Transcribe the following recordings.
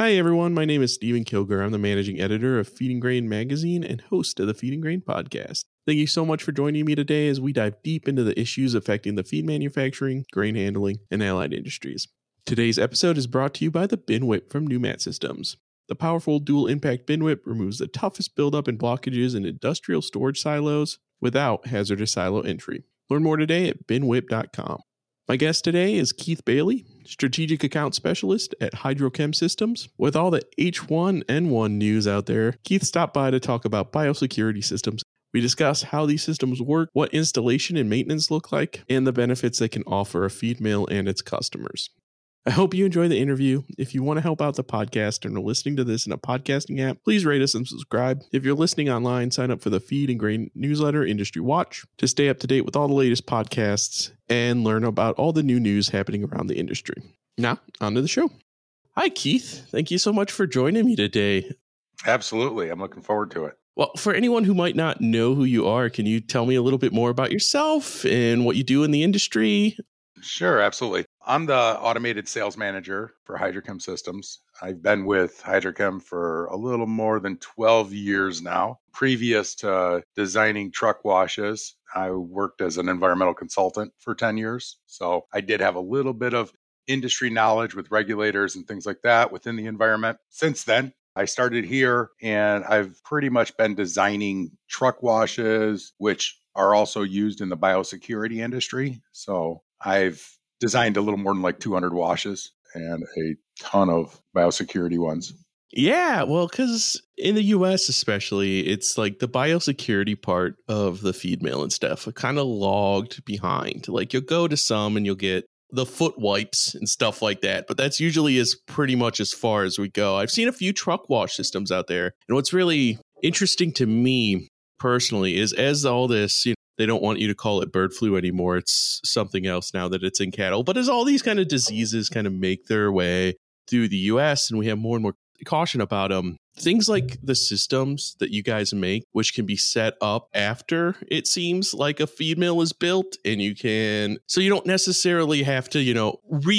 Hi everyone, my name is Stephen Kilger. I'm the managing editor of Feed and Grain magazine and host of the Feed and Grain podcast. Thank you so much for joining me today as we dive deep into the issues affecting the feed manufacturing, grain handling, and allied industries. Today's episode is brought to you by the Bin Whip from Numat Systems. The powerful dual impact Bin Whip removes the toughest buildup and blockages in industrial storage silos without hazardous silo entry. Learn more today at binwhip.com. My guest today is Keith Bailey, Strategic Account Specialist at Hydrochem Systems. With all the H1N1 news out there, Keith stopped by to talk about biosecurity systems. We discuss how these systems work, what installation and maintenance look like, and the benefits they can offer a feed mill and its customers. I hope you enjoy the interview. If you want to help out the podcast and are listening to this in a podcasting app, please rate us and subscribe. If you're listening online, sign up for the Feed and Grain newsletter Industry Watch to stay up to date with all the latest podcasts and learn about all the new news happening around the industry. Now, on to the show. Hi, Keith. Thank you so much for joining me today. Absolutely. I'm looking forward to it. Well, for anyone who might not know who you are, can you tell me a little bit more about yourself and what you do in the industry? Sure, absolutely. I'm the automated sales manager for Hydrochem Systems. I've been with Hydrochem for a little more than 12 years now. Previous to designing truck washes, I worked as an environmental consultant for 10 years. So I did have a little bit of industry knowledge with regulators and things like that within the environment. Since then, I started here and I've pretty much been designing truck washes, which are also used in the biosecurity industry. So I've designed a little more than like 200 washes and a ton of biosecurity ones. Yeah, well, because in the US especially, it's like the biosecurity part of the feed mill and stuff are kind of logged behind. Like you'll go to some and you'll get the foot wipes and stuff like that, but that's usually as pretty much as far as we go. I've seen a few truck wash systems out there. And what's really interesting to me personally is as all this, they don't want you to call it bird flu anymore. It's something else now that it's in cattle. But as all these kind of diseases kind of make their way through the US and we have more and more caution about them, things like the systems that you guys make, which can be set up after it seems like a feed mill is built, and you don't necessarily have to,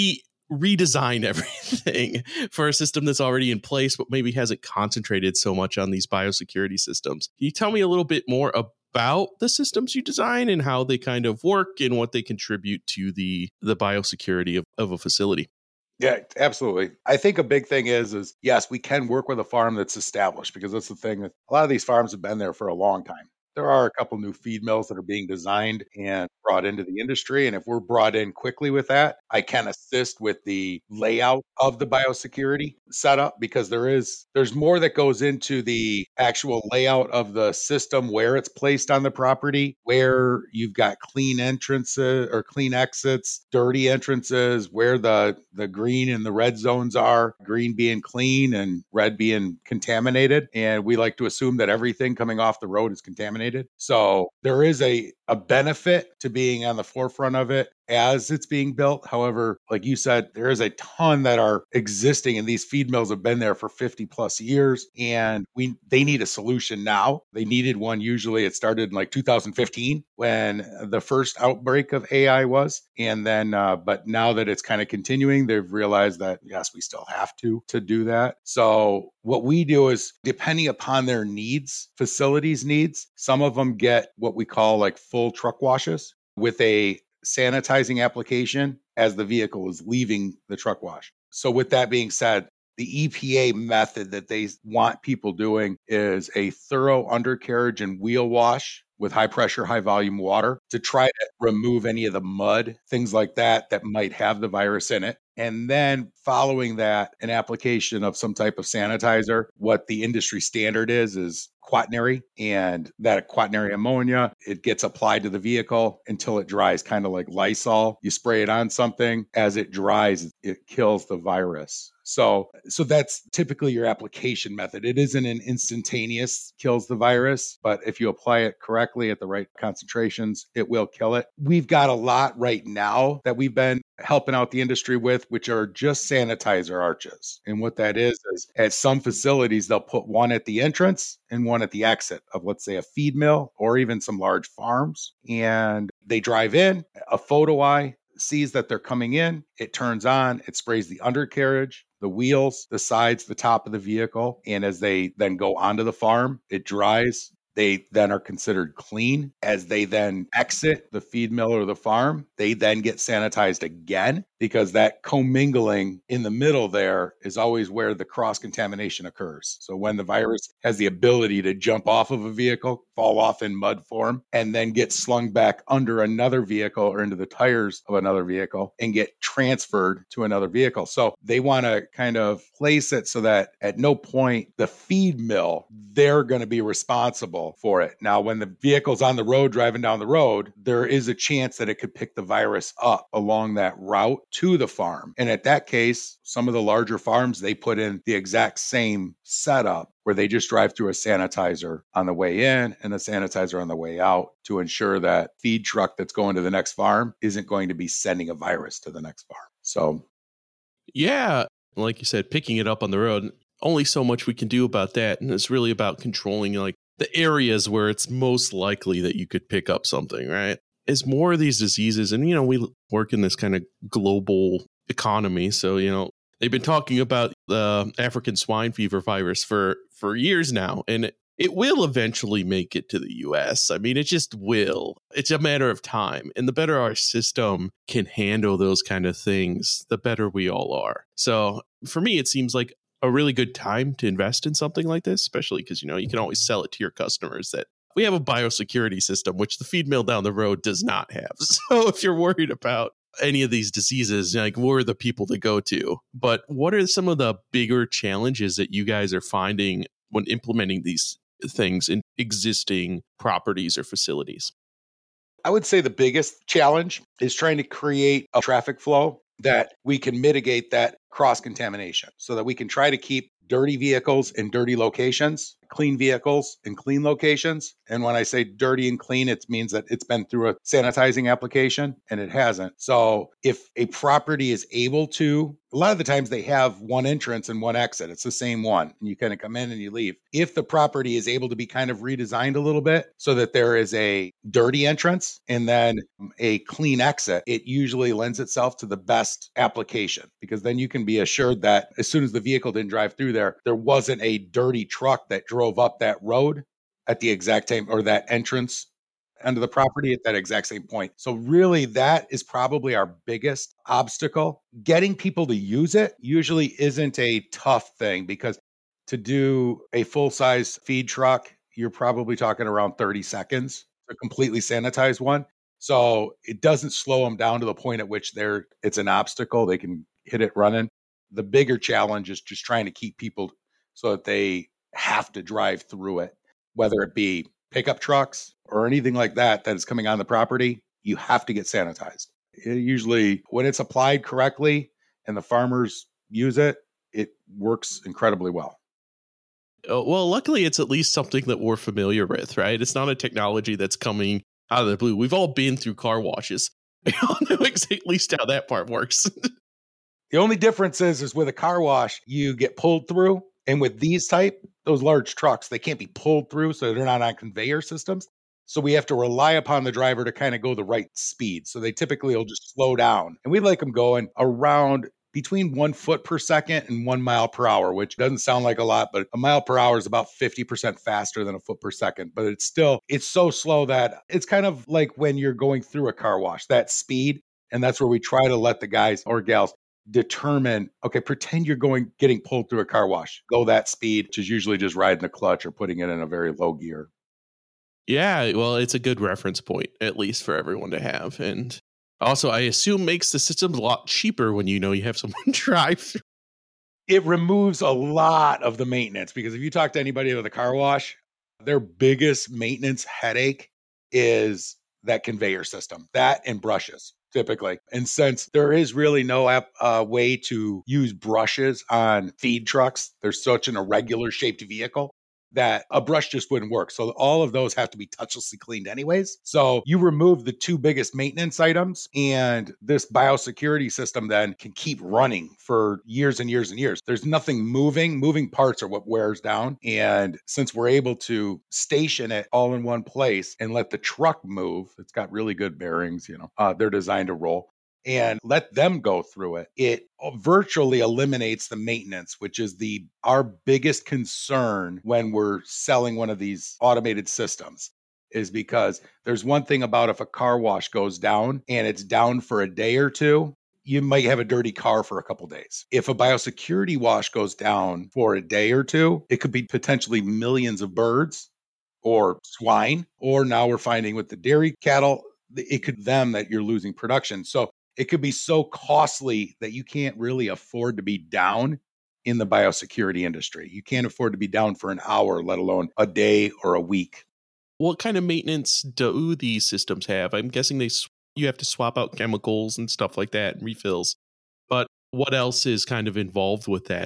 redesign everything for a system that's already in place, but maybe hasn't concentrated so much on these biosecurity systems. Can you tell me a little bit more about the systems you design and how they kind of work and what they contribute to the biosecurity of a facility? Yeah, absolutely. I think a big thing is yes, we can work with a farm that's established, because that's the thing that a lot of these farms have been there for a long time. There are a couple new feed mills that are being designed and brought into the industry. And if we're brought in quickly with that, I can assist with the layout of the biosecurity setup, because there's more that goes into the actual layout of the system, where it's placed on the property, where you've got clean entrances or clean exits, dirty entrances, where the green and the red zones are, green being clean and red being contaminated. And we like to assume that everything coming off the road is contaminated. So there is a benefit to being on the forefront of it as it's being built. However, like you said, there is a ton that are existing, and these feed mills have been there for 50 plus years, and they need a solution now. They needed one. Usually it started in like 2015 when the first outbreak of AI was. And then, but now that it's kind of continuing, they've realized that, yes, we still have to do that. So what we do is, depending upon their needs, facilities needs, some of them get what we call like full truck washes with a sanitizing application as the vehicle is leaving the truck wash. So with that being said, the EPA method that they want people doing is a thorough undercarriage and wheel wash with high pressure, high volume water to try to remove any of the mud, things like that might have the virus in it. And then following that, an application of some type of sanitizer. What the industry standard is quaternary, and that quaternary ammonia, it gets applied to the vehicle until it dries, kind of like Lysol. You spray it on something. As it dries, it kills the virus. So that's typically your application method. It isn't an instantaneous kills the virus, but if you apply it correctly at the right concentrations, it will kill it. We've got a lot right now that we've been helping out the industry with, which are just sanitizer arches. And what that is at some facilities, they'll put one at the entrance and one at the exit of, let's say, a feed mill or even some large farms. And they drive in, a photo eye sees that they're coming in, it turns on, it sprays the undercarriage, the wheels, the sides, the top of the vehicle. And as they then go onto the farm, it dries. They then are considered clean. As they then exit the feed mill or the farm, they then get sanitized again because that commingling in the middle there is always where the cross contamination occurs. So when the virus has the ability to jump off of a vehicle, fall off in mud form, and then get slung back under another vehicle or into the tires of another vehicle and get transferred to another vehicle. So they want to kind of place it so that at no point the feed mill, they're going to be responsible for it. Now, when the vehicle's on the road driving down the road, there is a chance that it could pick the virus up along that route to the farm. And at that case, some of the larger farms, they put in the exact same setup where they just drive through a sanitizer on the way in and a sanitizer on the way out to ensure that feed truck that's going to the next farm isn't going to be sending a virus to the next farm. So, yeah, like you said, picking it up on the road, only so much we can do about that. And it's really about controlling like the areas where it's most likely that you could pick up something, right? As more of these diseases, and, we work in this kind of global economy. So, they've been talking about the African swine fever virus for years now, and it will eventually make it to the US. I mean, it just will. It's a matter of time. And the better our system can handle those kind of things, the better we all are. So for me, it seems like a really good time to invest in something like this, especially because, you can always sell it to your customers that we have a biosecurity system, which the feed mill down the road does not have. So if you're worried about any of these diseases, like we're the people to go to. But what are some of the bigger challenges that you guys are finding when implementing these things in existing properties or facilities? I would say the biggest challenge is trying to create a traffic flow that we can mitigate that cross contamination so that we can try to keep dirty vehicles in dirty locations, clean vehicles in clean locations. And when I say dirty and clean, it means that it's been through a sanitizing application and it hasn't. So if a property is able to, a lot of the times they have one entrance and one exit. It's the same one. And you kind of come in and you leave. If the property is able to be kind of redesigned a little bit so that there is a dirty entrance and then a clean exit, it usually lends itself to the best application because then you can be assured that as soon as the vehicle didn't drive through there wasn't a dirty truck that drove up that road at the exact time or that entrance under the property at that exact same point. So really that is probably our biggest obstacle. Getting people to use it usually isn't a tough thing because to do a full-size feed truck, you're probably talking around 30 seconds to completely sanitize one. So it doesn't slow them down to the point at which it's an obstacle. They can hit it running. The bigger challenge is just trying to keep people so that they have to drive through it, whether it be pickup trucks or anything like that is coming on the property. You have to get sanitized. Usually when it's applied correctly and the farmers use it, it works incredibly well. Well, luckily, it's at least something that we're familiar with, right? It's not a technology that's coming out of the blue. We've all been through car washes. We all know at least how that part works. The only difference is with a car wash, you get pulled through. And with these those large trucks, they can't be pulled through, so they're not on conveyor systems. So we have to rely upon the driver to kind of go the right speed. So they typically will just slow down. And we like them going around between 1 foot per second and 1 mile per hour, which doesn't sound like a lot, but a mile per hour is about 50% faster than a foot per second. But it's so slow that it's kind of like when you're going through a car wash, that speed. And that's where we try to let the guys or gals determine, okay, pretend you're getting pulled through a car wash. Go that speed, which is usually just riding the clutch or putting it in a very low gear. Yeah, well, it's a good reference point, at least for everyone to have. And also, I assume makes the system a lot cheaper when you have someone drive. It removes a lot of the maintenance because if you talk to anybody with a car wash, their biggest maintenance headache is that conveyor system, that and brushes typically. And since there is really no way to use brushes on feed trucks, they're such an irregular shaped vehicle that a brush just wouldn't work. So all of those have to be touchlessly cleaned anyways. So you remove the two biggest maintenance items and this biosecurity system then can keep running for years and years and years. There's nothing moving. Moving parts are what wears down. And since we're able to station it all in one place and let the truck move, it's got really good bearings, they're designed to roll. and let them go through it. It virtually eliminates the maintenance, which is our biggest concern when we're selling one of these automated systems. Is because there's one thing about if a car wash goes down and it's down for a day or two, you might have a dirty car for a couple days. If a biosecurity wash goes down for a day or two, it could be potentially millions of birds or swine, or now we're finding with the dairy cattle, it could them that you're losing production. So it could be so costly that you can't really afford to be down in the biosecurity industry. You can't afford to be down for an hour, let alone a day or a week. What kind of maintenance do these systems have? I'm guessing you have to swap out chemicals and stuff like that and refills. But what else is kind of involved with that?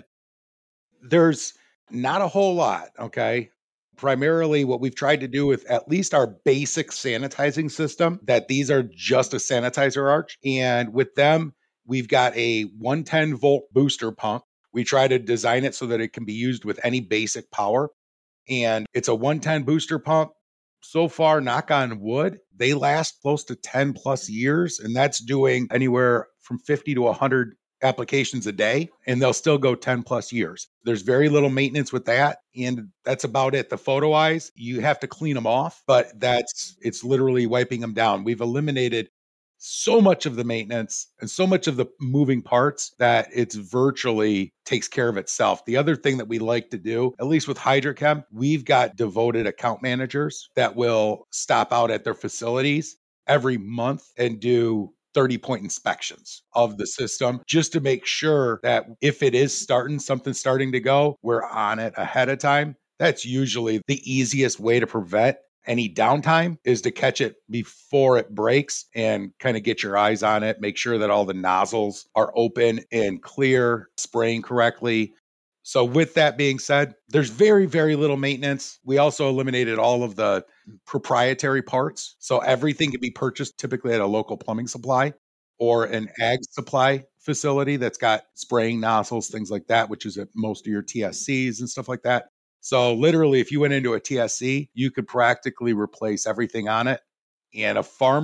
There's not a whole lot, okay? Primarily, what we've tried to do with at least our basic sanitizing system, that these are just a sanitizer arch. And with them, we've got a 110-volt booster pump. We try to design it so that it can be used with any basic power. And it's a 110 booster pump. So far, knock on wood, they last close to 10 plus years. And that's doing anywhere from 50 to 100 applications a day, and they'll still go 10 plus years. There's very little maintenance with that, and that's about it. The photo eyes, you have to clean them off, but it's literally wiping them down. We've eliminated so much of the maintenance and so much of the moving parts that it's virtually takes care of itself. The other thing that we like to do, at least with HydroChem, we've got devoted account managers that will stop out at their facilities every month and do 30-point inspections of the system just to make sure that if it is something starting to go, we're on it ahead of time. That's usually the easiest way to prevent any downtime, is to catch it before it breaks and kind of get your eyes on it, make sure that all the nozzles are open and clear, spraying correctly. So with that being said, there's very, very little maintenance. We also eliminated all of the proprietary parts. So everything can be purchased typically at a local plumbing supply or an ag supply facility that's got spraying nozzles, things like that, which is at most of your TSCs and stuff like that. So literally, if you went into a TSC, you could practically replace everything on it. And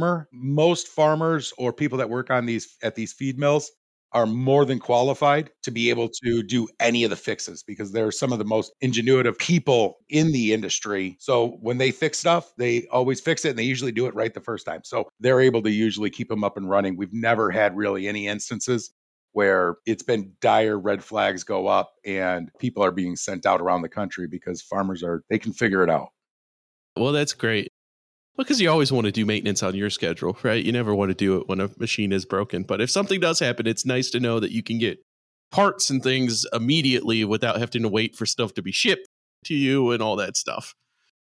most farmers or people that work on at these feed mills are more than qualified to be able to do any of the fixes because they're some of the most ingenuitive people in the industry. So when they fix stuff, they always fix it and they usually do it right the first time. So they're able to usually keep them up and running. We've never had really any instances where it's been dire red flags go up and people are being sent out around the country because they can figure it out. Well, that's great. Because you always want to do maintenance on your schedule, right? You never want to do it when a machine is broken. But if something does happen, it's nice to know that you can get parts and things immediately without having to wait for stuff to be shipped to you and all that stuff.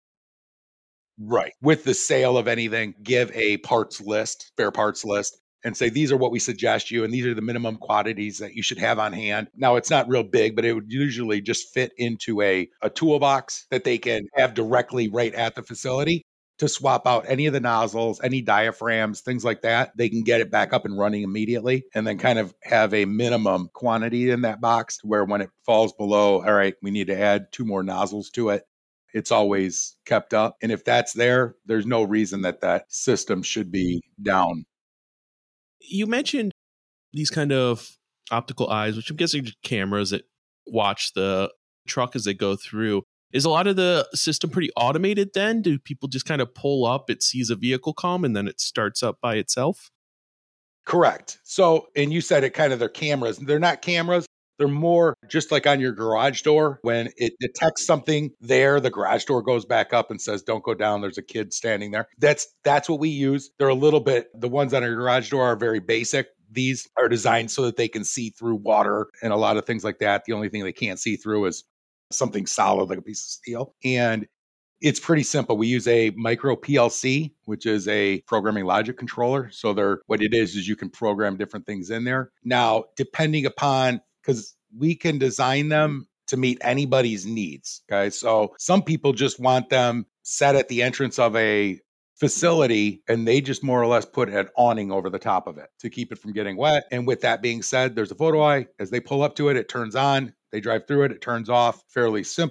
Right. With the sale of anything, give a spare parts list, and say, these are what we suggest you, and these are the minimum quantities that you should have on hand. Now, it's not real big, but it would usually just fit into a toolbox that they can have directly right at the facility to swap out any of the nozzles, any diaphragms, things like that. They can get it back up and running immediately and then kind of have a minimum quantity in that box where when it falls below, all right, we need to add 2 more nozzles to it. It's always kept up. And if that's there's no reason that system should be down. You mentioned these kind of optical eyes, which I'm guessing are cameras that watch the truck as they go through. Is a lot of the system pretty automated then? Do people just kind of pull up, it sees a vehicle come, and then it starts up by itself? Correct. So, and you said it kind of, they're cameras. They're not cameras. They're more just like on your garage door. When it detects something there, the garage door goes back up and says, don't go down. There's a kid standing there. That's what we use. They're a little bit, the ones on our garage door are very basic. These are designed so that they can see through water and a lot of things like that. The only thing they can't see through is something solid like a piece of steel. And it's pretty simple. We use a micro PLC, which is a programming logic controller. So what it is you can program different things in there. Now, depending upon, because we can design them to meet anybody's needs. Okay. So some people just want them set at the entrance of a facility and they just more or less put an awning over the top of it to keep it from getting wet. And with that being said, there's a photo eye. As they pull up to it, it turns on. They drive through it. It turns off. Fairly simple.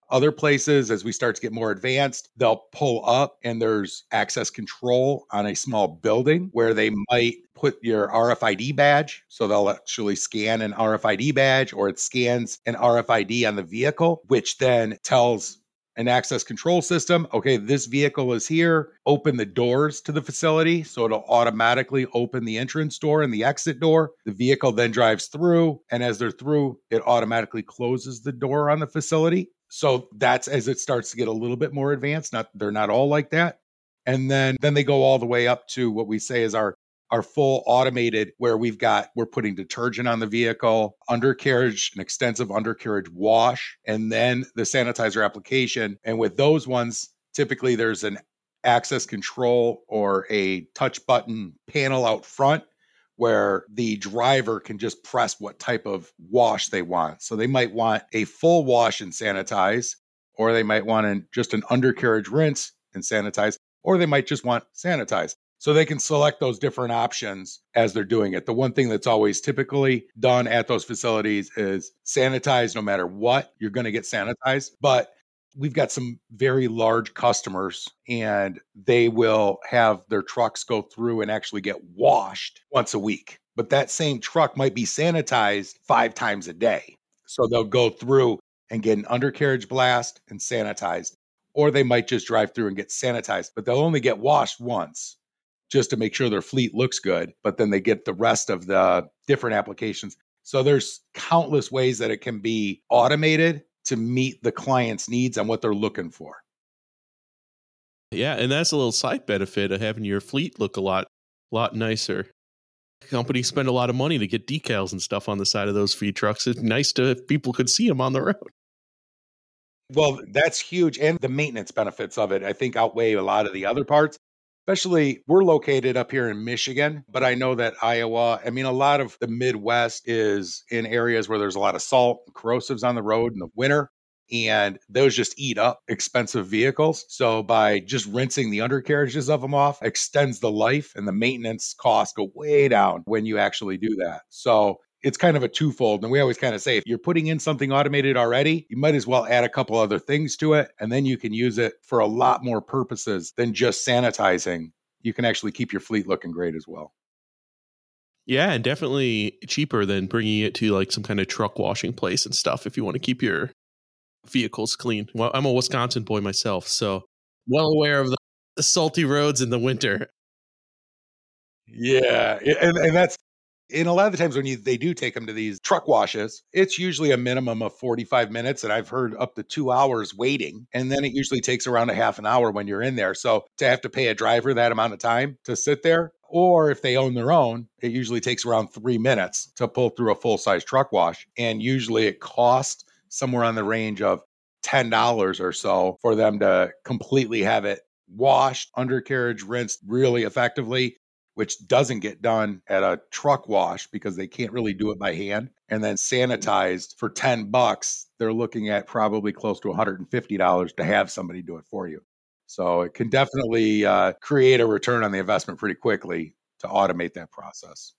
Other places, as we start to get more advanced, they'll pull up and there's access control on a small building where they might put your RFID badge. So they'll actually scan an RFID badge, or it scans an RFID on the vehicle, which then tells an access control system, okay, this vehicle is here, open the doors to the facility. So it'll automatically open the entrance door and the exit door. The vehicle then drives through, and as they're through, it automatically closes the door on the facility. So that's as it starts to get a little bit more advanced. They're not all like that. And then they go all the way up to what we say is our full automated, where we're putting detergent on the vehicle, undercarriage, an extensive undercarriage wash, and then the sanitizer application. And with those ones, typically there's an access control or a touch button panel out front where the driver can just press what type of wash they want. So they might want a full wash and sanitize, or they might want just an undercarriage rinse and sanitize, or they might just want sanitize. So they can select those different options as they're doing it. The one thing that's always typically done at those facilities is sanitize no matter what, you're going to get sanitized. But we've got some very large customers, and they will have their trucks go through and actually get washed once a week. But that same truck might be sanitized 5 times a day. So they'll go through and get an undercarriage blast and sanitized, or they might just drive through and get sanitized, but they'll only get washed once, just to make sure their fleet looks good, but then they get the rest of the different applications. So there's countless ways that it can be automated to meet the client's needs and what they're looking for. Yeah, and that's a little side benefit of having your fleet look a lot nicer. Companies spend a lot of money to get decals and stuff on the side of those feed trucks. It's nice if people could see them on the road. Well, that's huge. And the maintenance benefits of it, I think, outweigh a lot of the other parts. Especially, we're located up here in Michigan, but I know that Iowa, a lot of the Midwest is in areas where there's a lot of salt and corrosives on the road in the winter, and those just eat up expensive vehicles. So by just rinsing the undercarriages of them off extends the life, and the maintenance costs go way down when you actually do that. So it's kind of a twofold. And we always kind of say, if you're putting in something automated already, you might as well add a couple other things to it. And then you can use it for a lot more purposes than just sanitizing. You can actually keep your fleet looking great as well. Yeah, and definitely cheaper than bringing it to like some kind of truck washing place and stuff if you want to keep your vehicles clean. Well, I'm a Wisconsin boy myself, so well aware of the salty roads in the winter. Yeah. And that's, and a lot of the times when they do take them to these truck washes, it's usually a minimum of 45 minutes. And I've heard up to 2 hours waiting. And then it usually takes around a half an hour when you're in there. So to have to pay a driver that amount of time to sit there, or if they own their own, it usually takes around 3 minutes to pull through a full-size truck wash. And usually it costs somewhere on the range of $10 or so for them to completely have it washed, undercarriage rinsed really effectively, which doesn't get done at a truck wash because they can't really do it by hand. And then sanitized for $10, they're looking at probably close to $150 to have somebody do it for you. So it can definitely create a return on the investment pretty quickly to automate that process.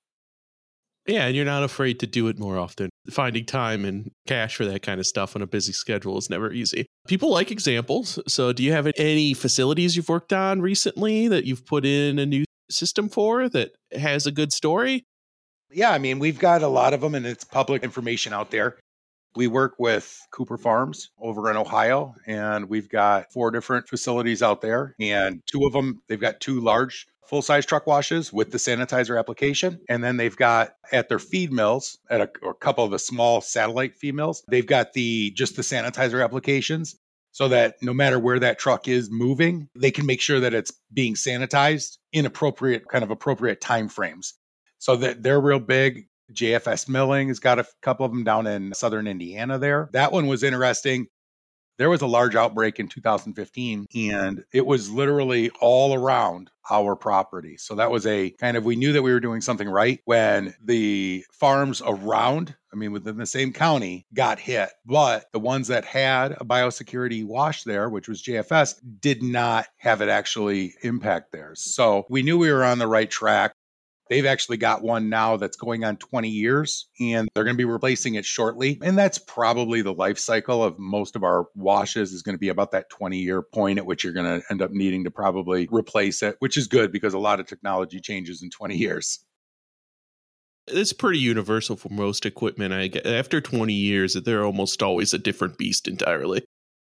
Yeah, and you're not afraid to do it more often. Finding time and cash for that kind of stuff on a busy schedule is never easy. People like examples. So do you have any facilities you've worked on recently that you've put in a new system for that has a good story? Yeah, we've got a lot of them, and it's public information out there. We work with Cooper Farms over in Ohio, and we've got 4 different facilities out there. And 2 of them, they've got 2 large full-size truck washes with the sanitizer application. And then they've got at their feed mills, at a couple of the small satellite feed mills, they've got just the sanitizer applications, so that no matter where that truck is moving, they can make sure that it's being sanitized in appropriate time frames. So that they're real big. JFS Milling has got a couple of them down in southern Indiana there. That one was interesting. There was a large outbreak in 2015, and it was literally all around our property. So that was we knew that we were doing something right when the farms around, within the same county, got hit. But the ones that had a biosecurity wash there, which was JFS, did not have it actually impact theirs. So we knew we were on the right track. They've actually got one now that's going on 20 years, and they're going to be replacing it shortly. And that's probably the life cycle of most of our washes is going to be about that 20-year point at which you're going to end up needing to probably replace it, which is good because a lot of technology changes in 20 years. It's pretty universal for most equipment. I get after 20 years, they're almost always a different beast entirely.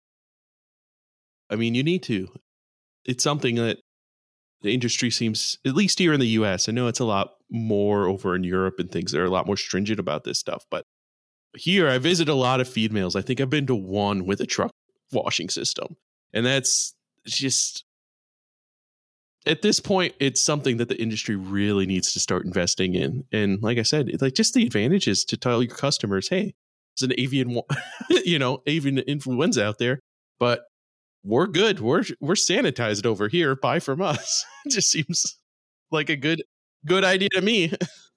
I mean, you need to. It's something that the industry seems, at least here in the US, I know it's a lot more over in Europe and things that are a lot more stringent about this stuff. But here, I visit a lot of feed mills. I think I've been to one with a truck washing system. And that's just, at this point, it's something that the industry really needs to start investing in. And like I said, it's like just the advantages to tell your customers, hey, there's an avian, avian influenza out there, but we're good. We're sanitized over here. Buy from us. It just seems like a good idea to me.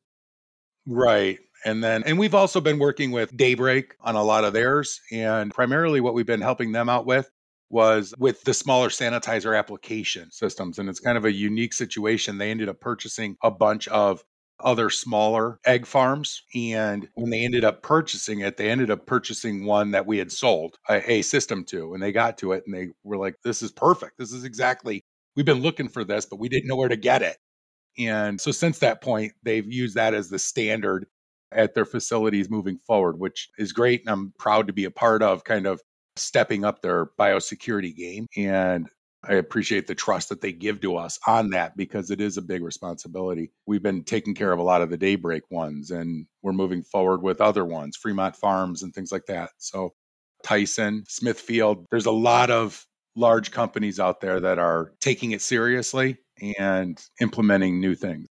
Right. And we've also been working with Daybreak on a lot of theirs. And primarily what we've been helping them out with was with the smaller sanitizer application systems. And it's kind of a unique situation. They ended up purchasing a bunch of other smaller egg farms. And when they ended up purchasing it, they ended up purchasing one that we had sold a system to. And they got to it and they were like, this is perfect. This is exactly, we've been looking for this, but we didn't know where to get it. And so since that point, they've used that as the standard at their facilities moving forward, which is great. And I'm proud to be a part of kind of stepping up their biosecurity game. And I appreciate the trust that they give to us on that because it is a big responsibility. We've been taking care of a lot of the Daybreak ones and we're moving forward with other ones, Fremont Farms and things like that. So Tyson, Smithfield, there's a lot of large companies out there that are taking it seriously and implementing new things.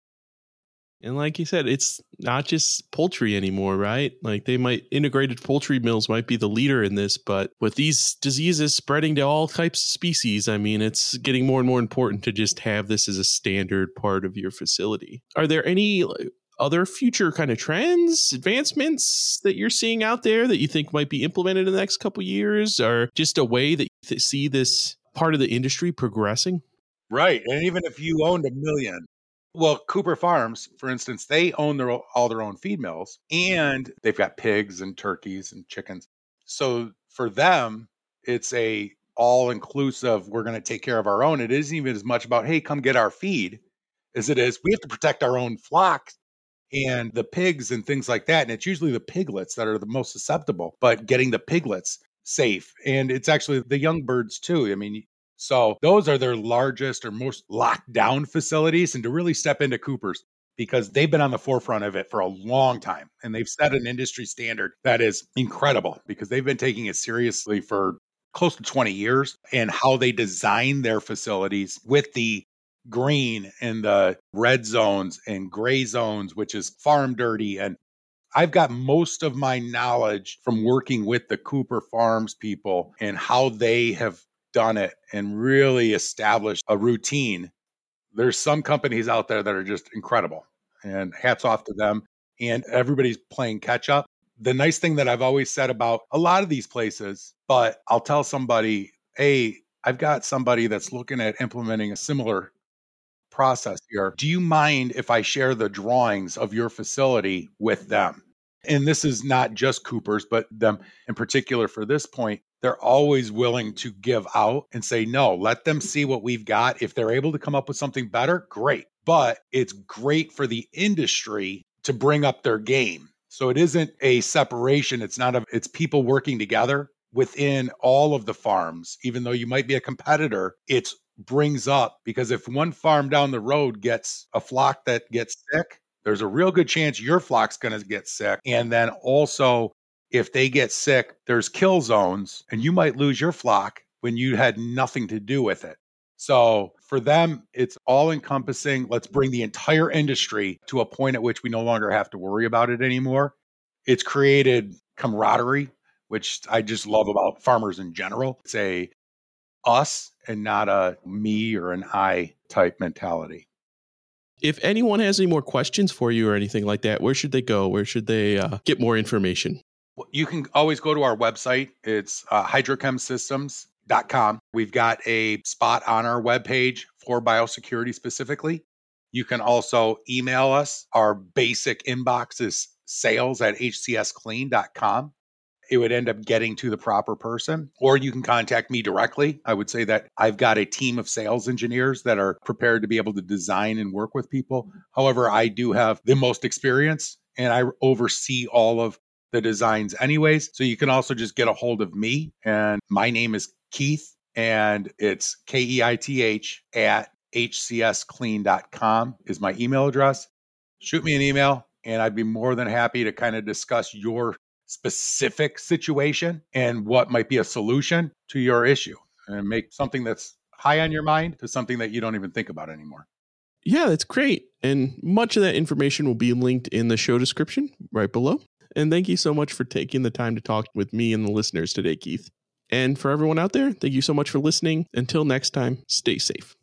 And like you said, it's not just poultry anymore, right? Like integrated poultry mills might be the leader in this, but with these diseases spreading to all types of species, I mean, it's getting more and more important to just have this as a standard part of your facility. Are there any other future kind of trends, advancements that you're seeing out there that you think might be implemented in the next couple of years, or just a way that you see this part of the industry progressing? Right. And even if you owned a million, well, Cooper Farms, for instance, they own all their own feed mills and they've got pigs and turkeys and chickens. So for them, it's a all inclusive, we're going to take care of our own. It isn't even as much about, hey, come get our feed as it is, we have to protect our own flock and the pigs and things like that. And it's usually the piglets that are the most susceptible, but getting the piglets safe. And it's actually the young birds too. I mean, so those are their largest or most locked down facilities. And to really step into Cooper's because they've been on the forefront of it for a long time. And they've set an industry standard that is incredible because they've been taking it seriously for close to 20 years and how they design their facilities with the green and the red zones and gray zones, which is farm dirty. And I've got most of my knowledge from working with the Cooper Farms people and how they have done it and really established a routine. There's some companies out there that are just incredible and hats off to them. And everybody's playing catch up. The nice thing that I've always said about a lot of these places, but I'll tell somebody, hey, I've got somebody that's looking at implementing a similar process here. Do you mind if I share the drawings of your facility with them? And this is not just Cooper's, but them in particular for this point. They're always willing to give out and say, no, let them see what we've got. If they're able to come up with something better, great. But it's great for the industry to bring up their game. So it isn't a separation. It's people working together within all of the farms. Even though you might be a competitor, it's brings up because if one farm down the road gets a flock that gets sick, there's a real good chance your flock's going to get sick. And then also, if they get sick, there's kill zones and you might lose your flock when you had nothing to do with it. So for them, it's all encompassing. Let's bring the entire industry to a point at which we no longer have to worry about it anymore. It's created camaraderie, which I just love about farmers in general. It's a us and not a me or an I type mentality. If anyone has any more questions for you or anything like that, where should they go? Where should they get more information? Well, you can always go to our website. It's hydrochemsystems.com. We've got a spot on our webpage for biosecurity specifically. You can also email us. Our basic inbox is sales@hcsclean.com. It would end up getting to the proper person, or you can contact me directly. I would say that I've got a team of sales engineers that are prepared to be able to design and work with people. However, I do have the most experience and I oversee all of the designs anyways. So you can also just get a hold of me, and my name is Keith, and it's KEITH at hcsclean.com is my email address. Shoot me an email and I'd be more than happy to kind of discuss your specific situation and what might be a solution to your issue, and make something that's high on your mind to something that you don't even think about anymore. Yeah, that's great. And much of that information will be linked in the show description right below. And thank you so much for taking the time to talk with me and the listeners today, Keith. And for everyone out there, thank you so much for listening. Until next time, stay safe.